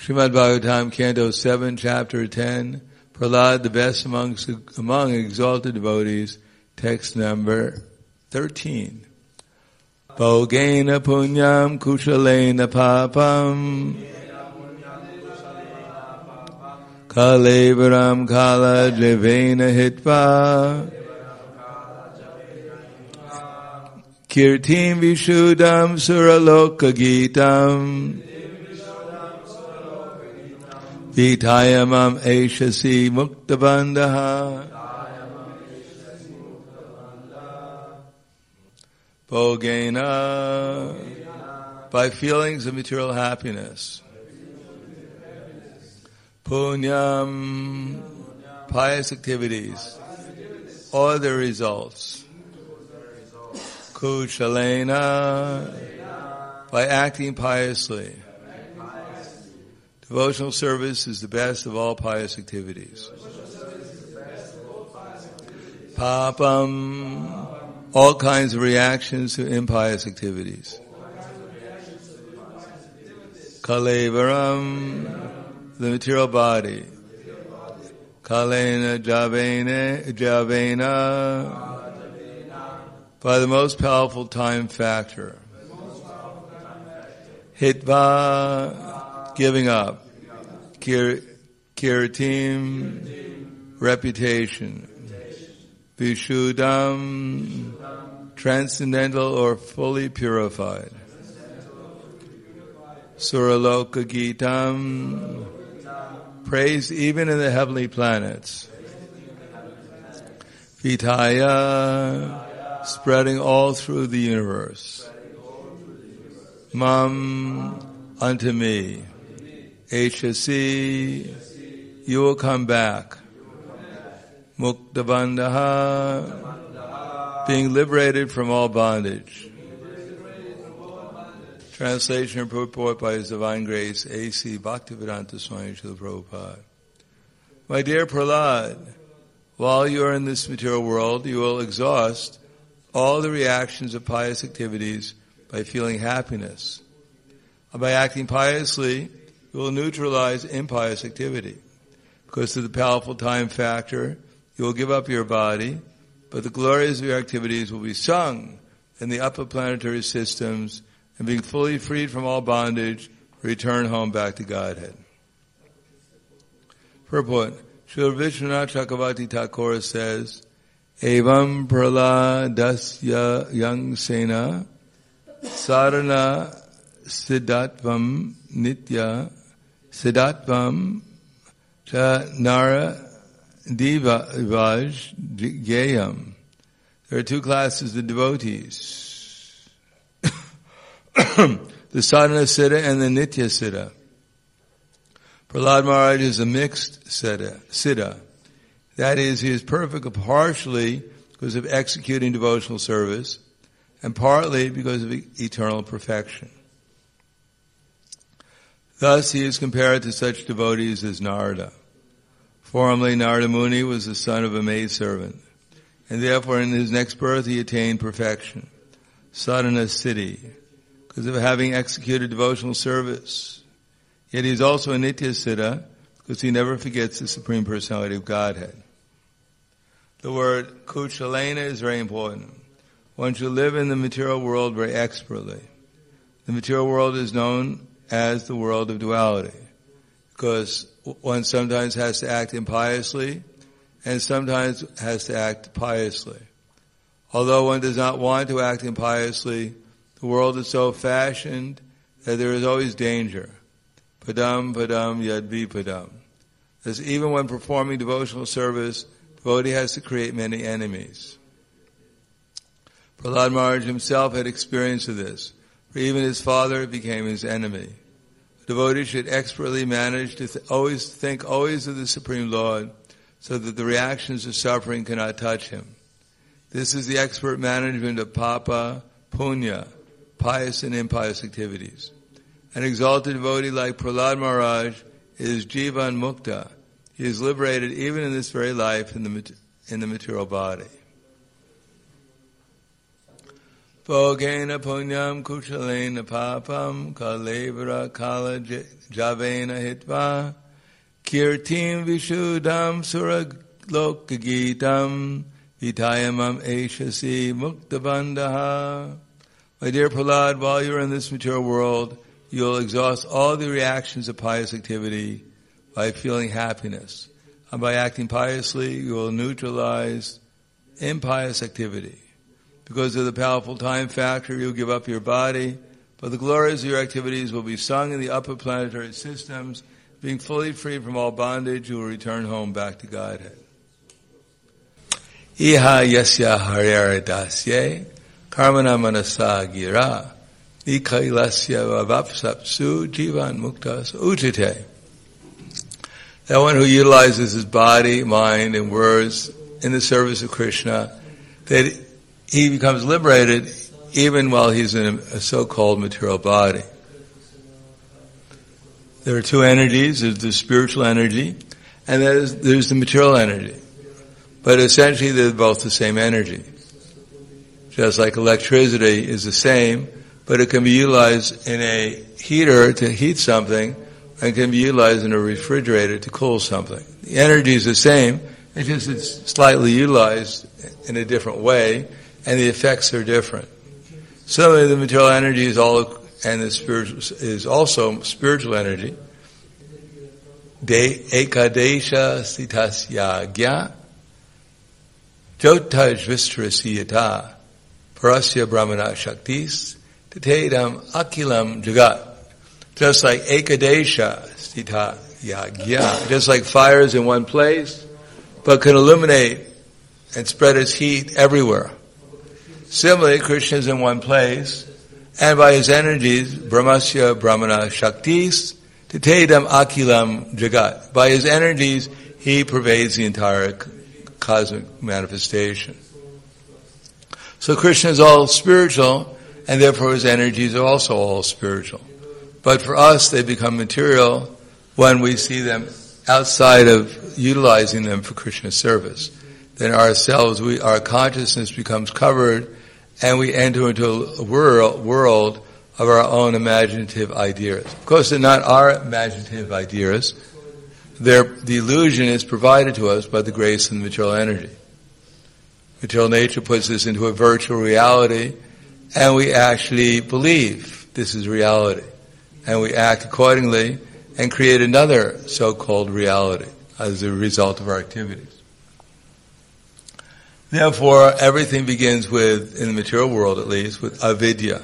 Srimad Bhagavatam, Canto 7, Chapter 10, Prahlad, the best among exalted devotees, text number 13. Bhogena punyam kushalena papam kalevaram kala javena hitva kirtim vishudam suraloka gitam vitayamam eshasi muktabandaha. Bhogena, by feelings of material happiness. Punyam, pious activities, all their results. Kushalena, by acting piously. Devotional service is the best of all pious activities. Papam, all kinds of reactions to impious activities. Kalevaram, the material body. Kalena javena, by the most powerful time factor. Hitva, giving up. Kiritim, reputation. Vishudam, transcendental or fully purified. Suraloka Gitam, praised even in the heavenly planets. Vitaya, spreading all through the universe. Mam, unto me. Eshasi, you will come back. Muktabandaha, being liberated from all bondage. Translation and purport by His Divine Grace, A.C. Bhaktivedanta Swami Srila Prabhupada. My dear Prahlad, while you are in this material world, you will exhaust all the reactions of pious activities by feeling happiness. By acting piously, you will neutralize impious activity. Because of the powerful time factor, you will give up your body, but the glories of your activities will be sung in the upper planetary systems, and being fully freed from all bondage, return home back to Godhead. Purport. Srila Vishwanath Chakravarti Thakur says, Evam praladasya yang sena sarana siddhatvam nitya siddhatvam cha nara divaj gayam. There are two classes of devotees. The sadhana siddha and the nitya siddha. Prahlad Maharaj is a mixed siddha. That is, he is perfect partially because of executing devotional service and partly because of eternal perfection. Thus, he is compared to such devotees as Narada. Formerly, Narada Muni was the son of a maidservant, and therefore in his next birth he attained perfection, sadhana siddhi, because of having executed devotional service. Yet he is also a nitya siddha, because he never forgets the Supreme Personality of Godhead. The word kushalena is very important. One should live in the material world very expertly. The material world is known as the world of duality, because one sometimes has to act impiously and sometimes has to act piously. Although one does not want to act impiously, the world is so fashioned that there is always danger. Padam padam yad vipadam. Thus, even when performing devotional service, the devotee has to create many enemies. Prahlad Maharaj himself had experience of this, for even his father became his enemy. The devotee should expertly manage to always think of the Supreme Lord, so that the reactions of suffering cannot touch him. This is the expert management of papa, punya, pious and impious activities. An exalted devotee like Prahlad Maharaj is Jivan Mukta. He is liberated even in this very life in the material body. Bhogena punyam kushalena papam kalevara kala javena hitva kirtim vishudam suraglokagitam vitayamam eshasi muktabandaha. My dear Prahlad, while you're in this material world, you'll exhaust all the reactions of pious activity by feeling happiness. And by acting piously, you will neutralize impious activity. Because of the powerful time factor, you'll give up your body, but the glories of your activities will be sung in the upper planetary systems. Being fully free from all bondage, you will return home back to Godhead. Iha yasya haryara dasye karmana manasa gira nikailasya vavapsapsu jivan muktas ujite. That one who utilizes his body, mind, and words in the service of Krishna, that he becomes liberated even while he's in a so-called material body. There are two energies. There's the spiritual energy, and there's the material energy. But essentially they're both the same energy. Just like electricity is the same, but it can be utilized in a heater to heat something, and can be utilized in a refrigerator to cool something. The energy is the same, it's slightly utilized in a different way, and the effects are different. Similarly, the material energy is the spiritual is also spiritual energy. De ekadesha sitasya gya jotaj vistrasiyata parasya brahmana shaktis tatedam akilam jagat. Just like ekadesha stita yagya, just like fire is in one place, but can illuminate and spread its heat everywhere. Similarly, Krishna is in one place, and by his energies, brahmasya brahmana shaktis, tatedam akilam jagat. By his energies, he pervades the entire cosmic manifestation. So Krishna is all spiritual, and therefore his energies are also all spiritual. But for us, they become material when we see them outside of utilizing them for Krishna's service. Then our consciousness becomes covered, and we enter into a world of our own imaginative ideas. Of course, they're not our imaginative ideas. The illusion is provided to us by the grace and the material energy. Material nature puts us into a virtual reality, and we actually believe this is reality. And we act accordingly and create another so-called reality as a result of our activities. Therefore, everything begins with, in the material world at least, with avidya.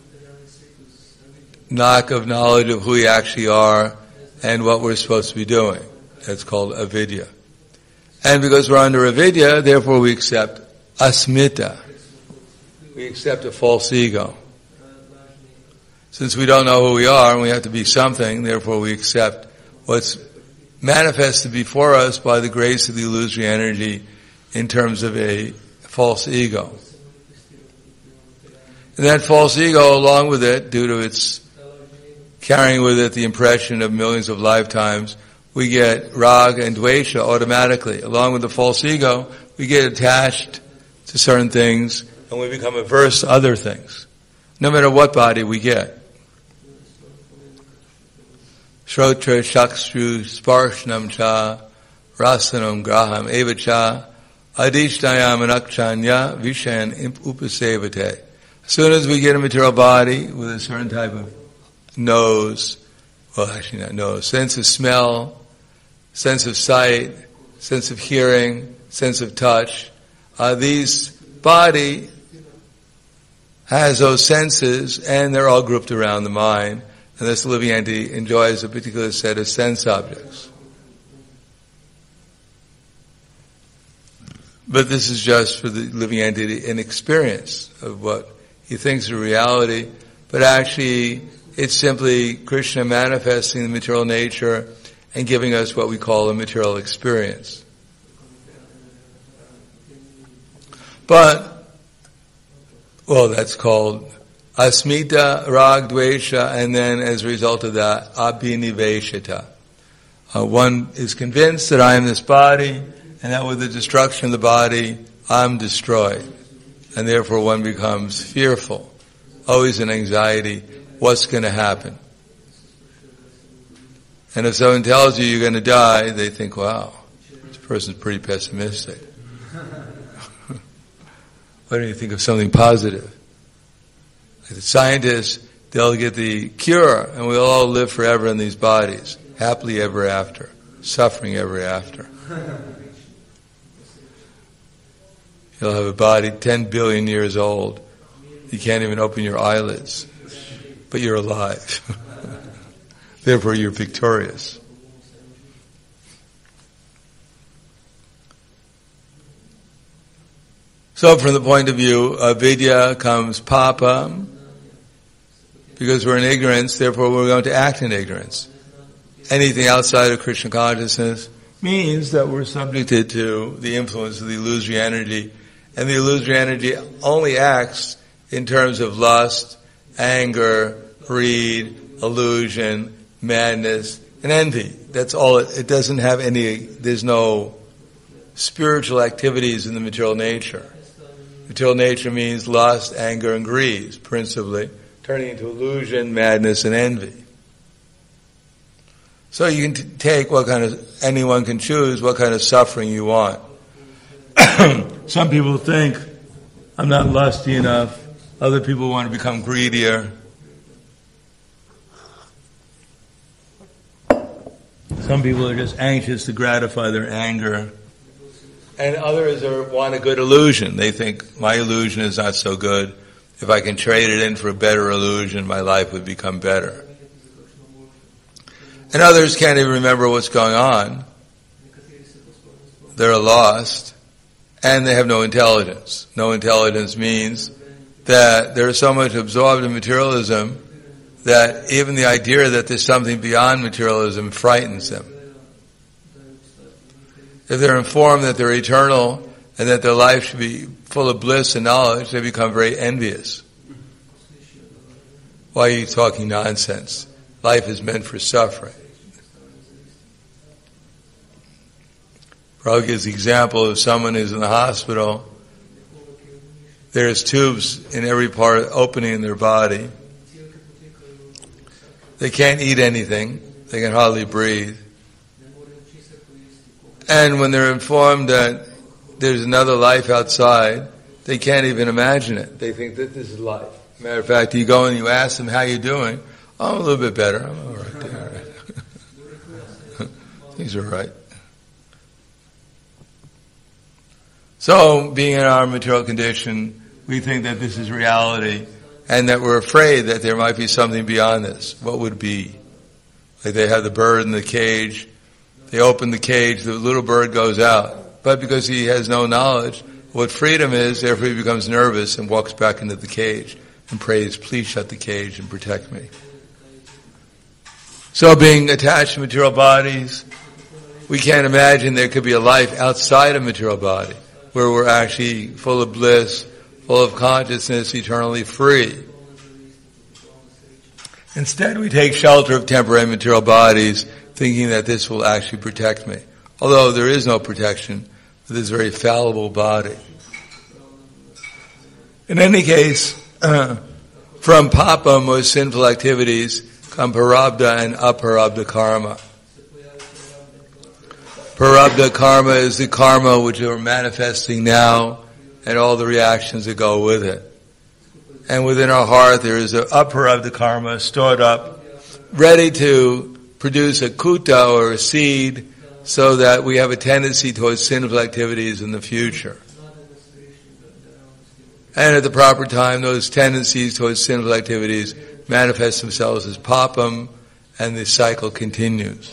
Lack of knowledge of who we actually are and what we're supposed to be doing. That's called avidya. And because we're under avidya, therefore we accept asmita. We accept a false ego. Since we don't know who we are and we have to be something, therefore we accept what's manifested before us by the grace of the illusory energy in terms of a false ego. And that false ego, along with it, due to its carrying with it the impression of millions of lifetimes, we get raga and dvesha automatically. Along with the false ego, we get attached to certain things and we become averse to other things, no matter what body we get. Shrotra shakstru sparshnam cha rasanam graham evacha adishtayam anakchanya vishan upasevate. As soon as we get a material body with a certain type of nose, sense of smell, sense of sight, sense of hearing, sense of touch, these body has those senses and they're all grouped around the mind. And this living entity enjoys a particular set of sense objects. But this is just for the living entity an experience of what he thinks is reality, but actually it's simply Krishna manifesting the material nature and giving us what we call a material experience. But, that's called asmita, rag, dvesha, and then as a result of that, abhiniveshita. One is convinced that I am this body, and that with the destruction of the body, I'm destroyed. And therefore one becomes fearful, always in anxiety, what's going to happen? And if someone tells you you're going to die, they think, wow, this person's pretty pessimistic. Why don't you think of something positive? Like the scientists, they'll get the cure, and we'll all live forever in these bodies, happily ever after, suffering ever after. You'll have a body 10 billion years old. You can't even open your eyelids, but you're alive. Therefore, you're victorious. So from the point of view of vidya comes papa. Because we're in ignorance, therefore we're going to act in ignorance. Anything outside of Krishna consciousness means that we're subjected to the influence of the illusory energy. And the illusory energy only acts in terms of lust, anger, greed, illusion, madness, and envy. That's all. It doesn't have there's no spiritual activities in the material nature. Material nature means lust, anger, and greed, principally, turning into illusion, madness, and envy. So you can take anyone can choose what kind of suffering you want. Some people think, I'm not lusty enough. Other people want to become greedier. Some people are just anxious to gratify their anger. And others want a good illusion. They think, my illusion is not so good. If I can trade it in for a better illusion, my life would become better. And others can't even remember what's going on. They're lost. And they have no intelligence. No intelligence means that they're so much absorbed in materialism that even the idea that there's something beyond materialism frightens them. If they're informed that they're eternal and that their life should be full of bliss and knowledge, they become very envious. Why are you talking nonsense? Life is meant for suffering. Prabhupada gives the example of someone who's in the hospital. There's tubes in every opening in their body. They can't eat anything. They can hardly breathe. And when they're informed that there's another life outside, they can't even imagine it. They think that this is life. Matter of fact, you go and you ask them, how you doing? Oh, I'm a little bit better. I'm all right. Things are right. So, being in our material condition, we think that this is reality, and that we're afraid that there might be something beyond this. What would be? Like they have the bird in the cage. They open the cage, the little bird goes out. But because he has no knowledge what freedom is, therefore he becomes nervous and walks back into the cage and prays, please shut the cage and protect me. So being attached to material bodies, we can't imagine there could be a life outside of material body, where we're actually full of bliss, full of consciousness, eternally free. Instead, we take shelter of temporary material bodies, thinking that this will actually protect me. Although there is no protection for this very fallible body. In any case, from papam, or sinful activities, come parabdha and aparabdha karma. Parabdha karma is the karma which we're manifesting now and all the reactions that go with it. And within our heart there is an aparabdha karma stored up, ready to produce a kuta or a seed so that we have a tendency towards sinful activities in the future. And at the proper time, those tendencies towards sinful activities manifest themselves as papam, and the cycle continues.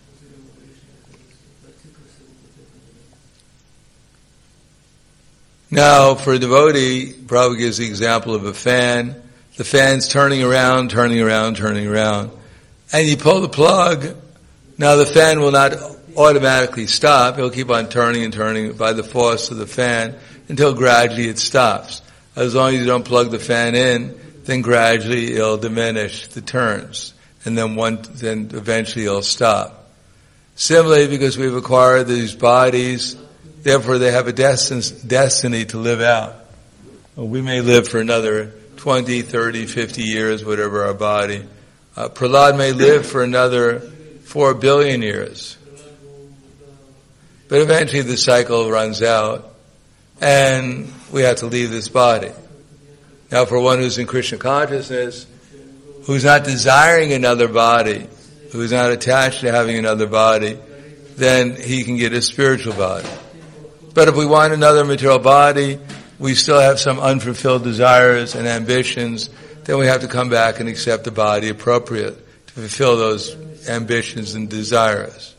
Now, for a devotee, Prabhupada gives the example of a fan. The fan's turning around, turning around, turning around. And you pull the plug. Now the fan will not automatically stop. It'll keep on turning and turning by the force of the fan until gradually it stops. As long as you don't plug the fan in, then gradually it'll diminish the turns. And then eventually it'll stop. Similarly, because we've acquired these bodies, therefore they have a destiny to live out. We may live for another 20, 30, 50 years, whatever our body. Prahlad may live for another 4 billion years. But eventually the cycle runs out and we have to leave this body. Now for one who's in Krishna consciousness, who's not desiring another body, who's not attached to having another body, then he can get a spiritual body. But if we want another material body, we still have some unfulfilled desires and ambitions, then we have to come back and accept the body appropriate to fulfill those ambitions and desires.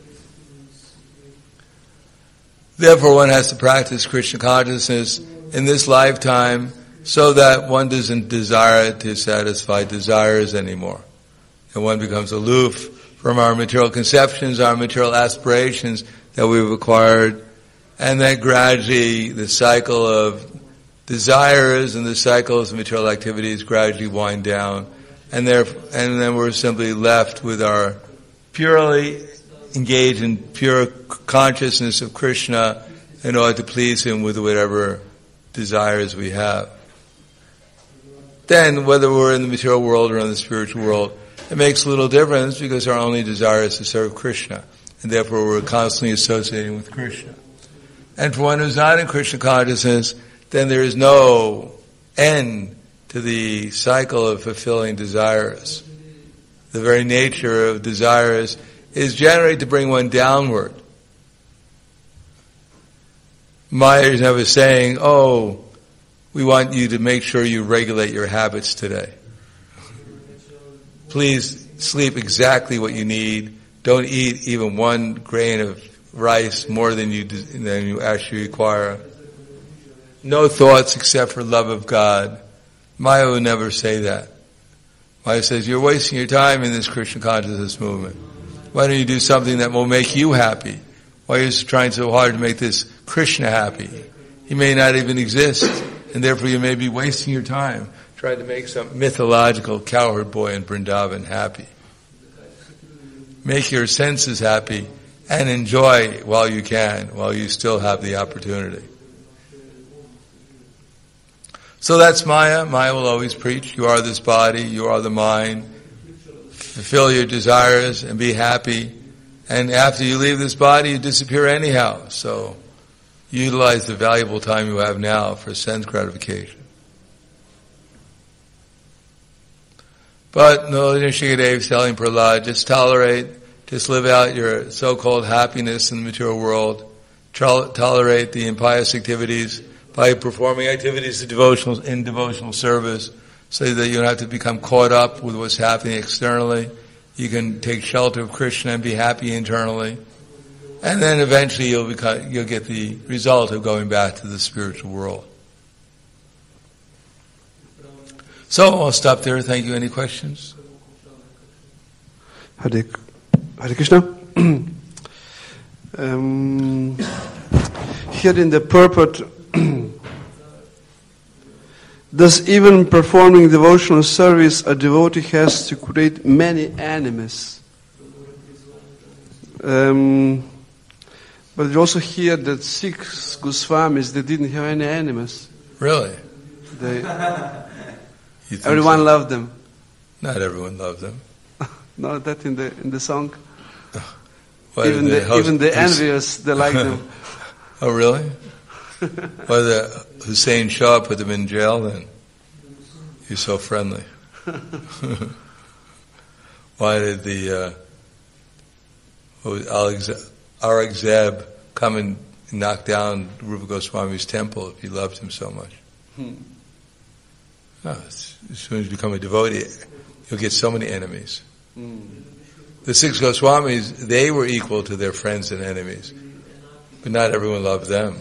Therefore, one has to practice Krishna consciousness in this lifetime so that one doesn't desire to satisfy desires anymore. And one becomes aloof from our material conceptions, our material aspirations that we've acquired, and then gradually the cycle of desires and the cycles of material activities gradually wind down, and then we're simply left with our purely engaged in pure consciousness of Krishna in order to please Him with whatever desires we have. Then, whether we're in the material world or in the spiritual world, it makes little difference because our only desire is to serve Krishna, and therefore we're constantly associating with Krishna. And for one who's not in Krishna consciousness, then there is no end to the cycle of fulfilling desires. The very nature of desires is generally to bring one downward. Maya is never saying, oh, we want you to make sure you regulate your habits today. Please sleep exactly what you need. Don't eat even 1 grain of rice more than you actually require. No thoughts except for love of God. Maya will never say that. Maya says, you're wasting your time in this Krishna consciousness movement. Why don't you do something that will make you happy? Why are you trying so hard to make this Krishna happy? He may not even exist, and therefore you may be wasting your time trying to make some mythological cowherd boy in Vrindavan happy. Make your senses happy and enjoy while you can, while you still have the opportunity. So that's Maya. Maya will always preach, you are this body, you are the mind. Fulfill your desires and be happy. And after you leave this body, you disappear anyhow. So utilize the valuable time you have now for sense gratification. But no, Nrsimhadev is telling Prahlad, just tolerate, just live out your so-called happiness in the material world. Tolerate the impious activities by performing activities in devotional service, so that you don't have to become caught up with what's happening externally. You can take shelter of Krishna and be happy internally. And then eventually you'll get the result of going back to the spiritual world. So I'll stop there. Thank you. Any questions? Hare Krishna. Here in the purport, thus even performing devotional service, a devotee has to create many enemies. But you also hear that 6 Goswamis, they didn't have any enemies. Really? Everyone loved them. Not everyone loved them. No, that in the song. Even the envious, they like them. Oh, really? Why the Hussein Shah put them in jail then? You're so friendly. Why did the Aurangzeb come and knock down Rupa Goswami's temple if he loved him so much? As soon as you become a devotee, you'll get so many enemies. The 6 Goswamis, they were equal to their friends and enemies, but not everyone loved them.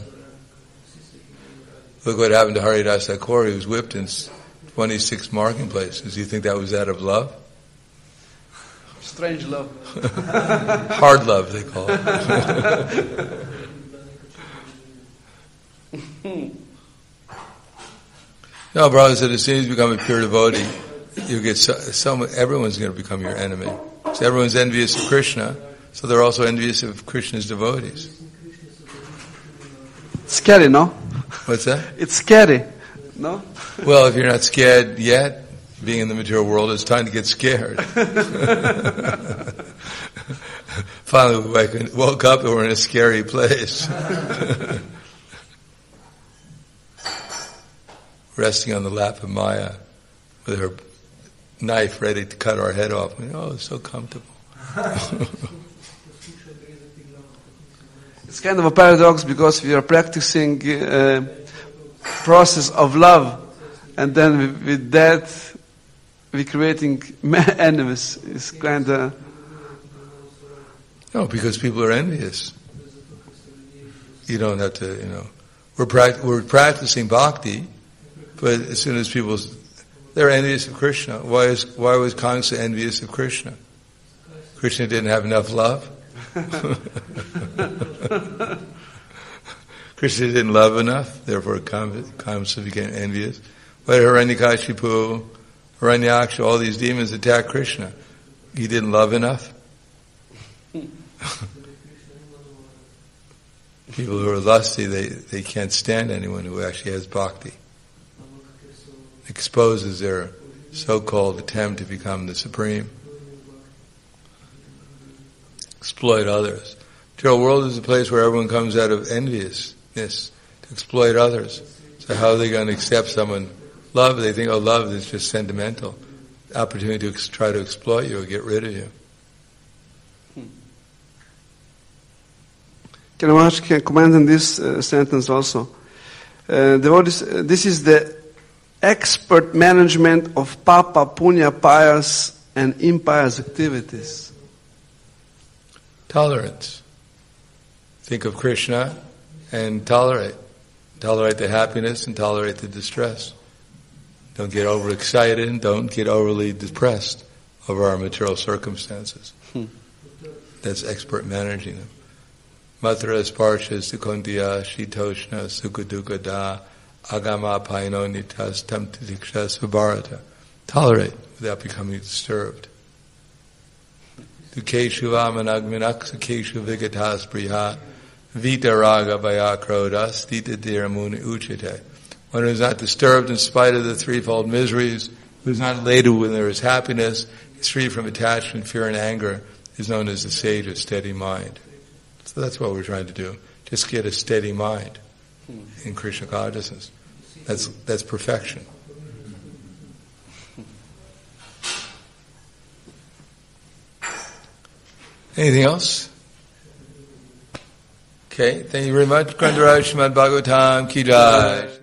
Look what happened to Haridas Thakur. He was whipped in 26 marking places. Do you think that was out of love? Strange love. Hard love, they call it. No, brothers, as soon as you become a pure devotee, you get everyone's going to become your enemy. So everyone's envious of Krishna, so they're also envious of Krishna's devotees. Scary, no? What's that? It's scary. No? Well, if you're not scared yet, being in the material world, it's time to get scared. Finally, we woke up and we're in a scary place. Resting on the lap of Maya with her knife ready to cut our head off. Oh, it's so comfortable. It's kind of a paradox because we are practicing process of love, and then with that we're creating enemies. It's kind of... No, because people are envious. You don't have to, we're practicing bhakti, but as soon as people, they're envious of Krishna. Why was Kamsa envious of Krishna? Krishna didn't have enough love. Krishna didn't love enough, therefore Kamsa became envious. But Hiranyakashipu, Hiranyaksha, all these demons attacked Krishna. He didn't love enough. People who are lusty, they can't stand anyone who actually has bhakti. Exposes their so-called attempt to become the supreme. Exploit others. The world is a place where everyone comes out of enviousness to exploit others. So how are they going to accept someone? Love, they think, love is just sentimental. Opportunity to try to exploit you or get rid of you. Can I comment on this sentence also? This is the expert management of papa, punya, pious and impious activities. Tolerance. Think of Krishna and tolerate. Tolerate the happiness and tolerate the distress. Don't get overexcited and don't get overly depressed over our material circumstances. That's expert managing them. Matra sparsha sukondya shitoshna sukaduka da agama paino nitas tam tidiksha svabharata. Tolerate without becoming disturbed. Dukeshu vamanagminaksa keshu vigatas priya vita raga bayakrodas dita dhiramuni uchite. One who is not disturbed in spite of the threefold miseries, who is not elated when there is happiness, is free from attachment, fear and anger, is known as the sage of steady mind. So that's what we're trying to do. Just get a steady mind in Krishna consciousness. That's perfection. Anything else? Okay, thank you very much. Grantaraj Srimad Bhagavatam Ki Jai.